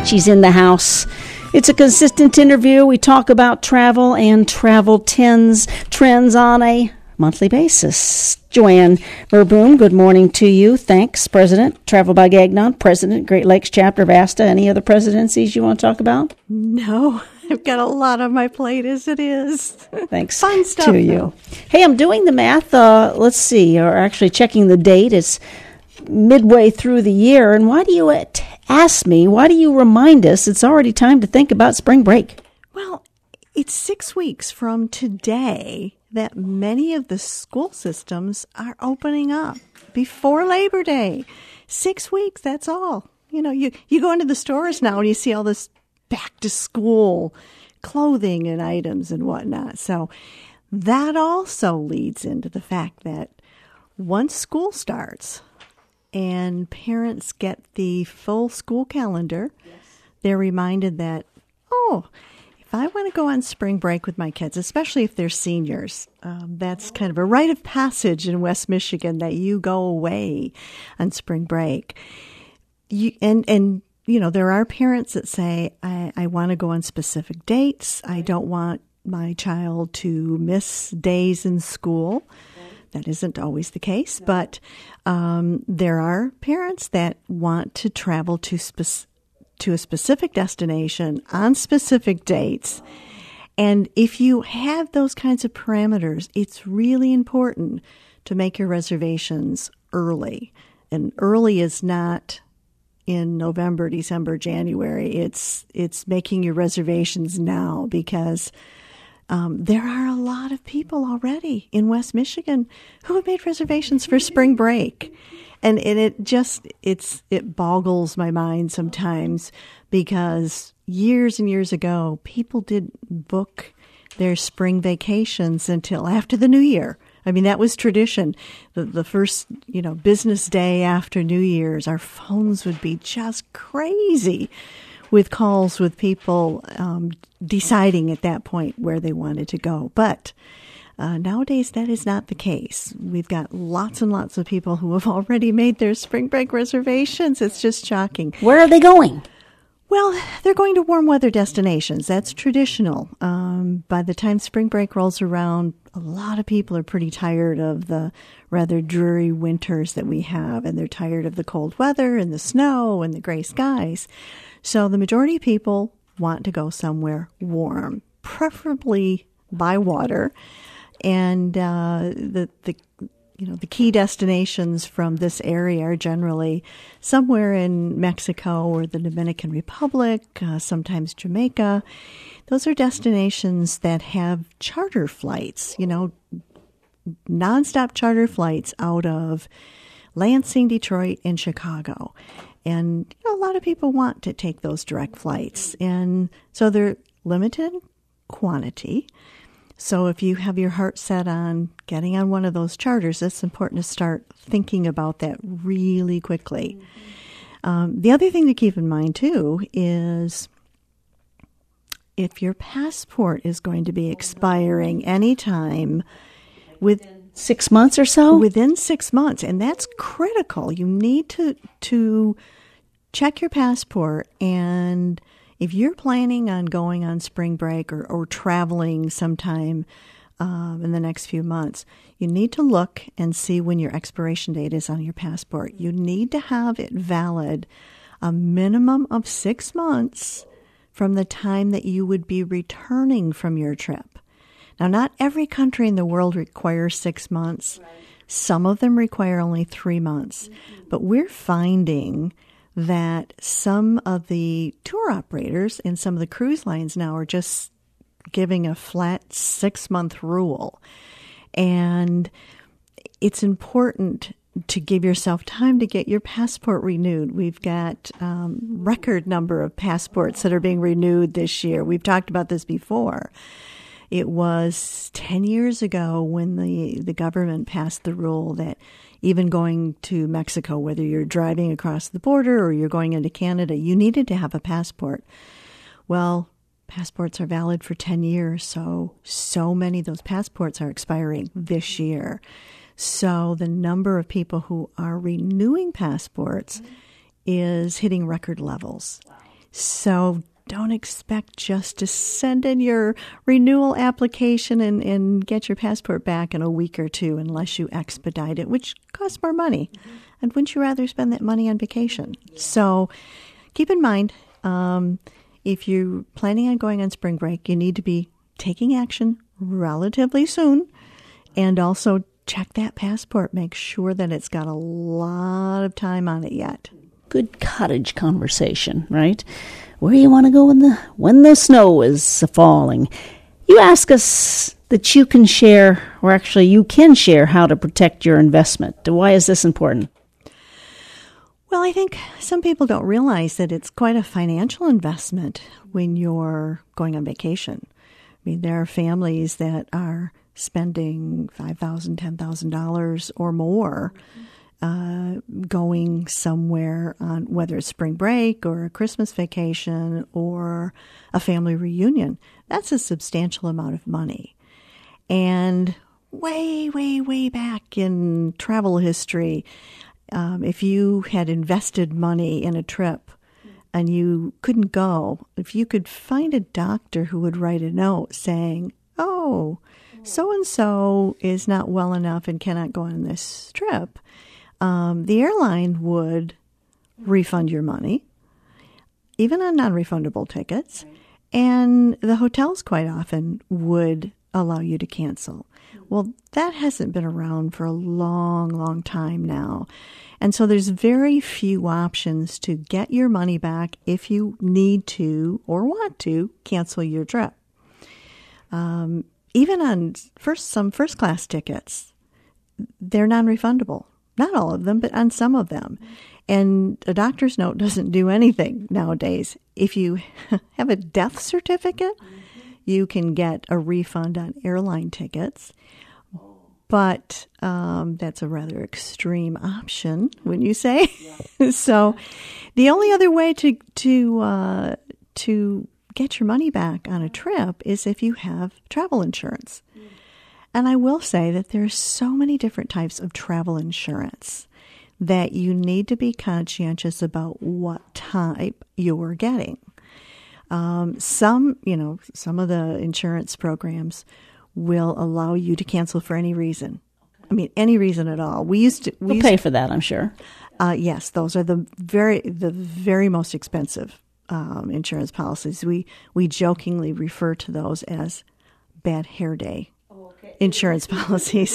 right, she's in the house. It's a consistent interview. We talk about travel and travel trends on a monthly basis. Joanne Verboom, good morning to you. Thanks, President, Travel by Gagnon, President, Great Lakes Chapter of ASTA. Any other presidencies you want to talk about? No, I've got a lot on my plate as it is. Thanks Fun stuff, to you. Hey, I'm doing the math. Let's see, or actually checking the date. It's midway through the year. And why do you ask me, why do you remind us it's already time to think about spring break? Well, it's 6 weeks from today that many of the school systems are opening up before Labor Day. 6 weeks, that's all. You know, you go into the stores now and you see all this back to school clothing and items and whatnot. So that also leads into the fact that once school starts and parents get the full school calendar, they're reminded that, if I want to go on spring break with my kids, especially if they're seniors, that's kind of a rite of passage in West Michigan that you go away on spring break. And there are parents that say, I want to go on specific dates. I don't want my child to miss days in school. That isn't always the case, but there are parents that want to travel to a specific destination on specific dates. And if you have those kinds of parameters, it's really important to make your reservations early. And early is not in November, December, January. It's making your reservations now, because there are a lot of people already in West Michigan who have made reservations for spring break. And it boggles my mind sometimes, because years and years ago, people didn't book their spring vacations until after the New Year. I mean, that was tradition. The first, business day after New Year's, our phones would be just crazy with calls with people deciding at that point where they wanted to go. But nowadays, that is not the case. We've got lots and lots of people who have already made their spring break reservations. It's just shocking. Where are they going? Well, they're going to warm weather destinations. That's traditional. By the time spring break rolls around, a lot of people are pretty tired of the rather dreary winters that we have, and they're tired of the cold weather and the snow and the gray skies. So the majority of people want to go somewhere warm, preferably by water. And the key destinations from this area are generally somewhere in Mexico or the Dominican Republic, sometimes Jamaica. Those are destinations that have charter flights, nonstop charter flights out of Lansing, Detroit, and Chicago. And a lot of people want to take those direct flights. And so they're limited quantity. So if you have your heart set on getting on one of those charters, it's important to start thinking about that really quickly. The other thing to keep in mind, too, is if your passport is going to be expiring anytime within 6 months or so? Within 6 months, and that's critical. You need to check your passport, and if you're planning on going on spring break or traveling sometime in the next few months, you need to look and see when your expiration date is on your passport. You need to have it valid a minimum of 6 months from the time that you would be returning from your trip. Now, not every country in the world requires 6 months. Right. Some of them require only 3 months. Mm-hmm. But we're finding that some of the tour operators and some of the cruise lines now are just giving a flat 6-month rule. And it's important to give yourself time to get your passport renewed. We've got record number of passports that are being renewed this year. We've talked about this before. It was 10 years ago when the government passed the rule that even going to Mexico, whether you're driving across the border or you're going into Canada, you needed to have a passport. Well, passports are valid for 10 years, so many of those passports are expiring this year. So the number of people who are renewing passports is hitting record levels. So don't expect just to send in your renewal application and get your passport back in a week or two unless you expedite it, which costs more money. Mm-hmm. And wouldn't you rather spend that money on vacation? Yeah. So keep in mind, if you're planning on going on spring break, you need to be taking action relatively soon, and also check that passport. Make sure that it's got a lot of time on it yet. Good cottage conversation, right? Where you want to go when the snow is falling. You ask us that you can share, or actually you can share, how to protect your investment. Why is this important? Well, I think some people don't realize that it's quite a financial investment when you're going on vacation. I mean, there are families that are spending $5,000, $10,000 or more going somewhere on whether it's spring break or a Christmas vacation or a family reunion. That's a substantial amount of money. And way, way, way back in travel history, if you had invested money in a trip and you couldn't go, if you could find a doctor who would write a note saying, oh, so-and-so is not well enough and cannot go on this trip, the airline would refund your money, even on non-refundable tickets, and the hotels quite often would allow you to cancel. Well, that hasn't been around for a long, long time now. And so there's very few options to get your money back if you need to or want to cancel your trip. Even on some first-class tickets, they're non-refundable. Not all of them, but on some of them. And a doctor's note doesn't do anything nowadays. If you have a death certificate, you can get a refund on airline tickets. But that's a rather extreme option, wouldn't you say? Yeah. So the only other way to get your money back on a trip is if you have travel insurance. Mm. And I will say that there are so many different types of travel insurance that you need to be conscientious about what type you're getting. Some of the insurance programs will allow you to cancel for any reason. I mean, any reason at all. We pay for that, I'm sure. Yes, those are the very most expensive insurance policies. We jokingly refer to those as bad hair day insurance policies.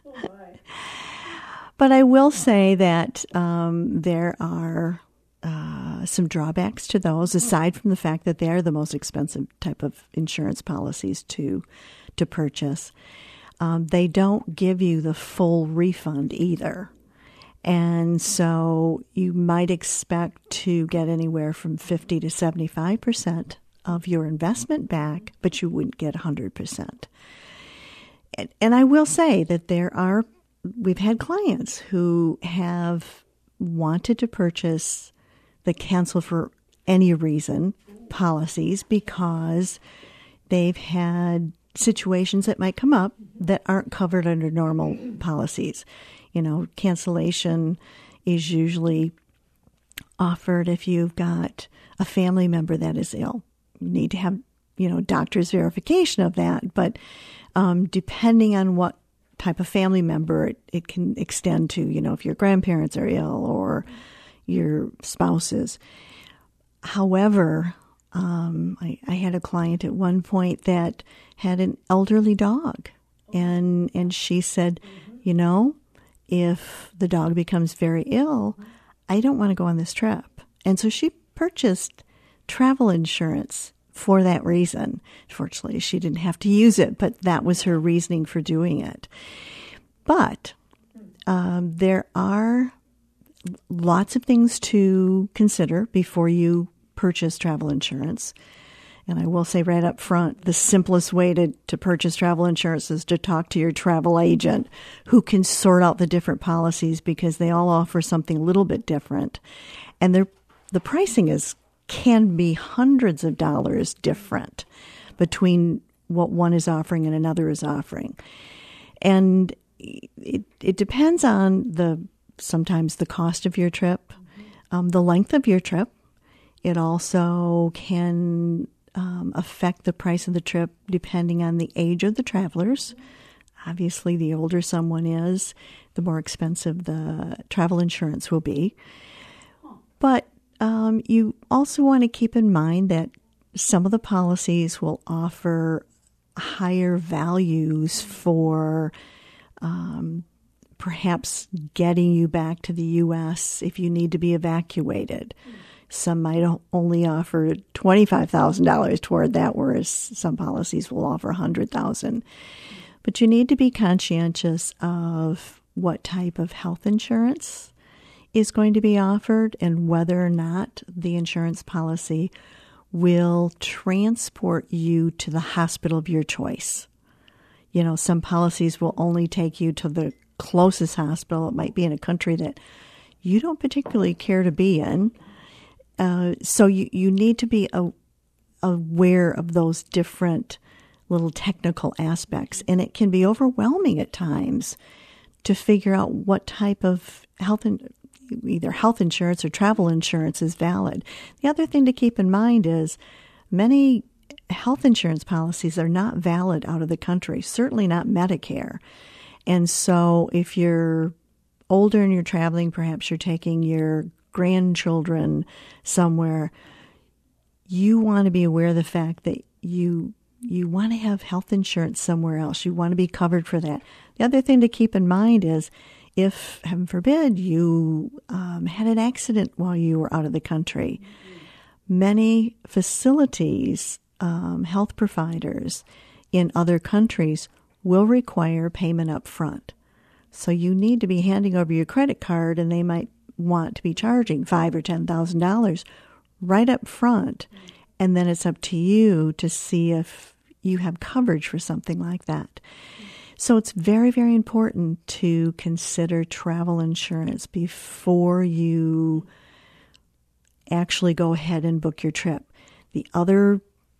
But I will say that there are some drawbacks to those, aside from the fact that they are the most expensive type of insurance policies to purchase. They don't give you the full refund either. And so you might expect to get anywhere from 50 to 75% of your investment back, but you wouldn't get 100%. And I will say that we've had clients who have wanted to purchase the cancel for any reason policies because they've had situations that might come up that aren't covered under normal policies. Cancellation is usually offered if you've got a family member that is ill. You need to have, doctor's verification of that. But depending on what type of family member, it can extend to, if your grandparents are ill or your spouses. However, I had a client at one point that had an elderly dog, and she said, if the dog becomes very ill, I don't want to go on this trip. And so she purchased travel insurance for that reason. Fortunately, she didn't have to use it, but that was her reasoning for doing it. But there are lots of things to consider before you purchase travel insurance. And I will say right up front, the simplest way to purchase travel insurance is to talk to your travel agent who can sort out the different policies because they all offer something a little bit different. And the pricing can be hundreds of dollars different between what one is offering and another is offering. And it depends on sometimes the cost of your trip, the length of your trip. It also can affect the price of the trip depending on the age of the travelers. Obviously, the older someone is, the more expensive the travel insurance will be. But you also want to keep in mind that some of the policies will offer higher values for perhaps getting you back to the U.S. if you need to be evacuated. Some might only offer $25,000 toward that, whereas some policies will offer $100,000. But you need to be conscientious of what type of health insurance is going to be offered and whether or not the insurance policy will transport you to the hospital of your choice. You know, some policies will only take you to the closest hospital. It might be in a country that you don't particularly care to be in. So you need to be aware of those different little technical aspects. And it can be overwhelming at times to figure out what type of either health insurance or travel insurance is valid. The other thing to keep in mind is many health insurance policies are not valid out of the country, certainly not Medicare. And so if you're older and you're traveling, perhaps you're taking your grandchildren somewhere, you want to be aware of the fact that you want to have health insurance somewhere else. You want to be covered for that. The other thing to keep in mind is if, heaven forbid, you had an accident while you were out of the country, many facilities, health providers in other countries will require payment up front. So you need to be handing over your credit card, and they might want to be charging $5,000 or $10,000 right up front. And then it's up to you to see if you have coverage for something like that. So it's very, very important to consider travel insurance before you actually go ahead and book your trip. The other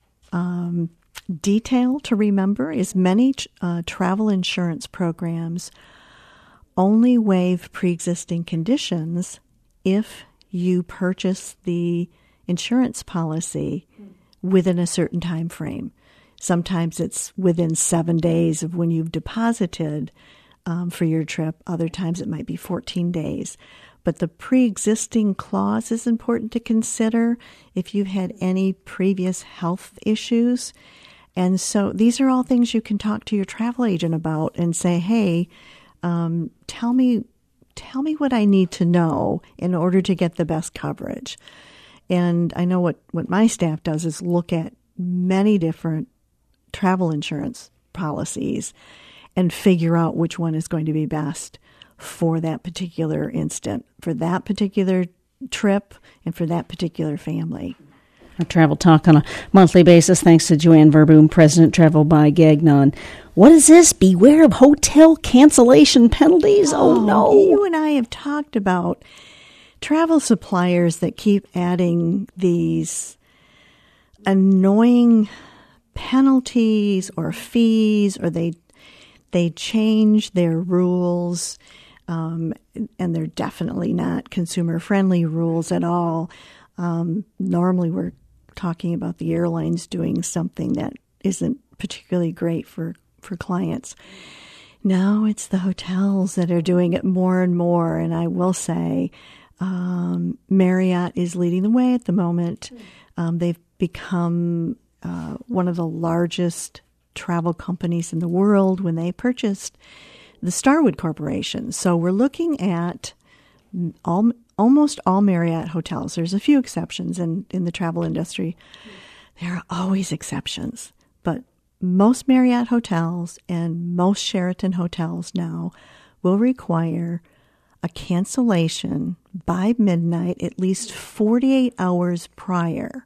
detail to remember is many travel insurance programs only waive pre-existing conditions if you purchase the insurance policy within a certain time frame. Sometimes it's within 7 days of when you've deposited for your trip. Other times it might be 14 days. But the pre-existing clause is important to consider if you've had any previous health issues. And so these are all things you can talk to your travel agent about and say, hey, tell me what I need to know in order to get the best coverage. And I know what my staff does is look at many different travel insurance policies and figure out which one is going to be best for that particular instant, for that particular trip, and for that particular family. Our travel talk on a monthly basis, thanks to Joanne Verboom, President, Travel by Gagnon. What is this? Beware of hotel cancellation penalties? Oh, no. You and I have talked about travel suppliers that keep adding these annoying penalties or fees, or they change their rules, and they're definitely not consumer-friendly rules at all. Normally we're talking about the airlines doing something that isn't particularly great for clients. Now it's the hotels that are doing it more and more, and I will say Marriott is leading the way at the moment. They've become one of the largest travel companies in the world when they purchased the Starwood Corporation. So we're looking at almost all Marriott hotels. There's a few exceptions in the travel industry. There are always exceptions, but most Marriott hotels and most Sheraton hotels now will require a cancellation by midnight at least 48 hours prior,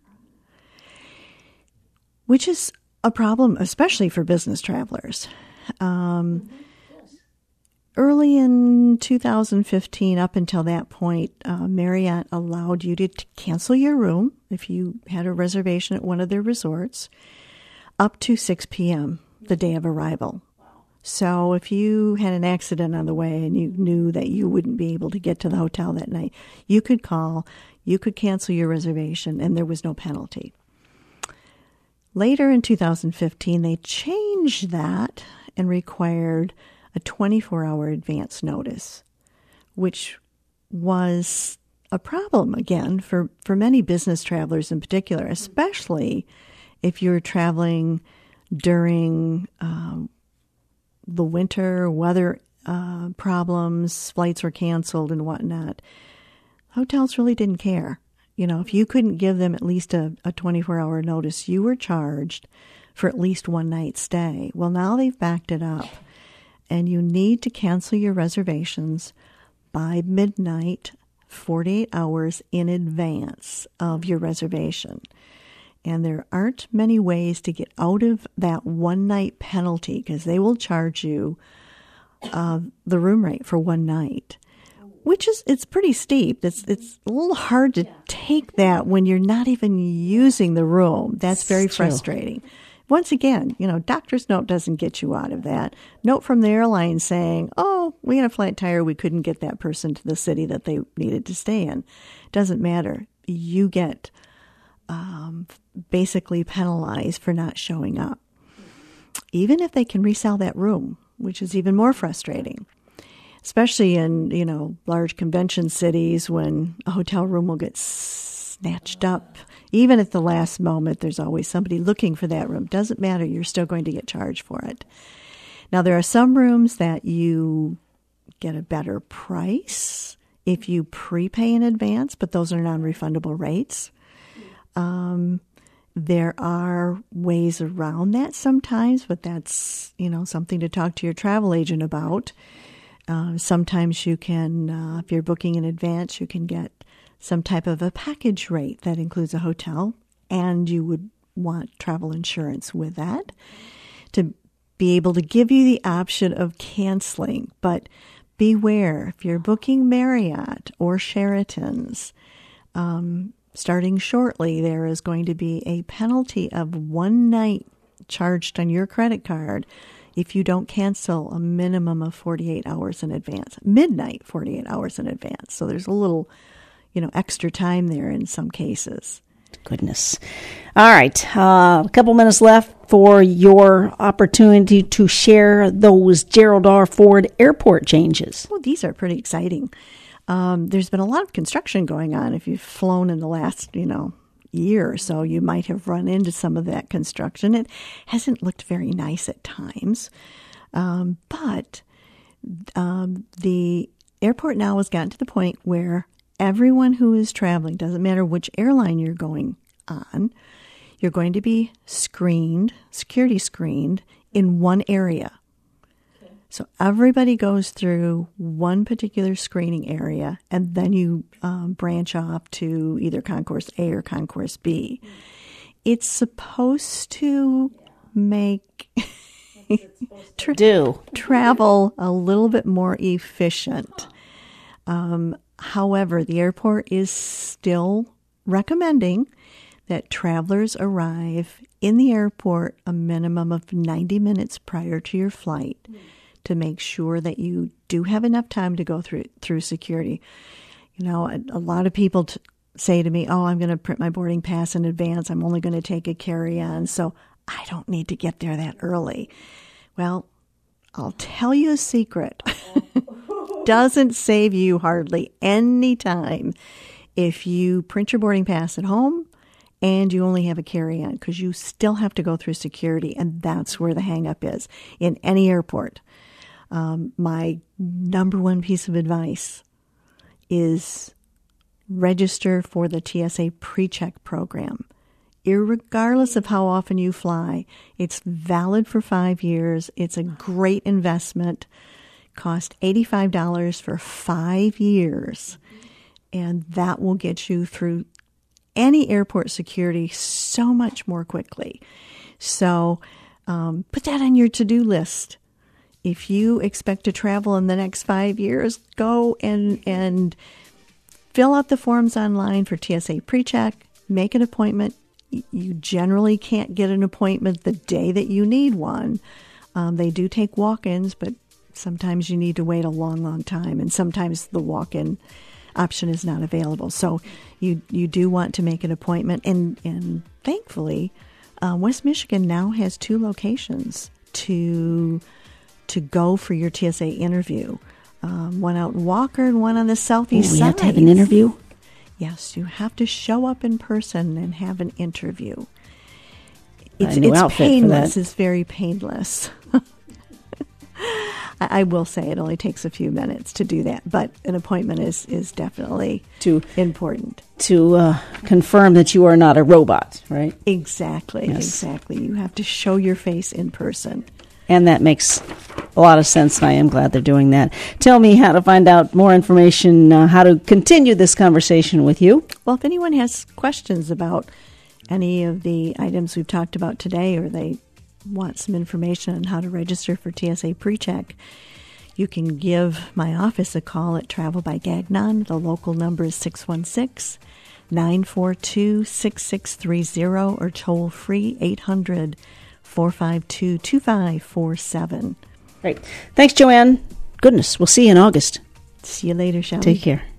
which is a problem, especially for business travelers. Early in 2015, up until that point, Marriott allowed you to cancel your room if you had a reservation at one of their resorts up to 6 p.m. the day of arrival. So if you had an accident on the way and you knew that you wouldn't be able to get to the hotel that night, you could call, you could cancel your reservation, and there was no penalty. Later in 2015, they changed that and required a 24-hour advance notice, which was a problem, again, for many business travelers in particular, especially if you're traveling during the winter, weather problems, flights were canceled and whatnot. Hotels really didn't care. You know, if you couldn't give them at least a 24-hour notice, you were charged for at least one night's stay. Well, now they've backed it up, and you need to cancel your reservations by midnight, 48 hours in advance of your reservation. And there aren't many ways to get out of that one-night penalty, because they will charge you the room rate for one night, which is, it's pretty steep. It's a little hard to take that when you're not even using the room. That's very frustrating. Once again, you know, doctor's note doesn't get you out of that. Note from the airline saying, oh, we had a flat tire, we couldn't get that person to the city that they needed to stay in. Doesn't matter. You get basically penalized for not showing up, even if they can resell that room, which is even more frustrating. Especially in, you know, large convention cities, when a hotel room will get snatched up. Even at the last moment, there's always somebody looking for that room. Doesn't matter, you're still going to get charged for it. Now, there are some rooms that you get a better price if you prepay in advance, but those are non-refundable rates. There are ways around that sometimes, but that's, you know, something to talk to your travel agent about. Sometimes you can, if you're booking in advance, you can get some type of a package rate that includes a hotel, and you would want travel insurance with that to be able to give you the option of canceling. But beware, if you're booking Marriott or Sheraton's, starting shortly, there is going to be a penalty of one night charged on your credit card if you don't cancel a minimum of 48 hours in advance, midnight 48 hours in advance. So there's a little, you know, extra time there in some cases. Goodness. All right. A couple minutes left for your opportunity to share those Gerald R. Ford Airport changes. Well, these are pretty exciting. There's been a lot of construction going on. If you've flown in the last, you know, year or so, you might have run into some of that construction. It hasn't looked very nice at times. But the airport now has gotten to the point where everyone who is traveling, doesn't matter which airline you're going on, you're going to be screened, security screened, in one area. So everybody goes through one particular screening area, and then you branch off to either Concourse A or Concourse B. It's supposed to make travel a little bit more efficient. However, the airport is still recommending that travelers arrive in the airport a minimum of 90 minutes prior to your flight, to make sure that you do have enough time to go through security. You know, a lot of people say to me, oh, I'm going to print my boarding pass in advance. I'm only going to take a carry-on, so I don't need to get there that early. Well, I'll tell you a secret. Doesn't save you hardly any time if you print your boarding pass at home and you only have a carry-on, because you still have to go through security, and that's where the hang-up is in any airport. My number one piece of advice is register for the TSA PreCheck program. Irregardless of how often you fly, it's valid for 5 years. It's a great investment. Cost $85 for 5 years. And that will get you through any airport security so much more quickly. So put that on your to-do list. If you expect to travel in the next 5 years, go and fill out the forms online for TSA PreCheck. Make an appointment. You generally can't get an appointment the day that you need one. They do take walk-ins, but sometimes you need to wait a long, long time, and sometimes the walk-in option is not available. So you do want to make an appointment, and thankfully, West Michigan now has 2 locations to go for your TSA interview. One out in Walker and one on the southeast side. You have to have an interview? Yes, you have to show up in person and have an interview. It's painless. It's very painless. I will say it only takes a few minutes to do that, but an appointment is definitely important. To confirm that you are not a robot, right? Exactly, yes. Exactly. You have to show your face in person. And that makes a lot of sense, and I am glad they're doing that. Tell me how to find out more information, how to continue this conversation with you. Well, if anyone has questions about any of the items we've talked about today, or they want some information on how to register for TSA PreCheck, you can give my office a call at Travel by Gagnon. The local number is 616-942-6630 or toll free 800-452-2547. Great. Thanks, Joanne. Goodness, we'll see you in August. See you later, Shelley. Take care.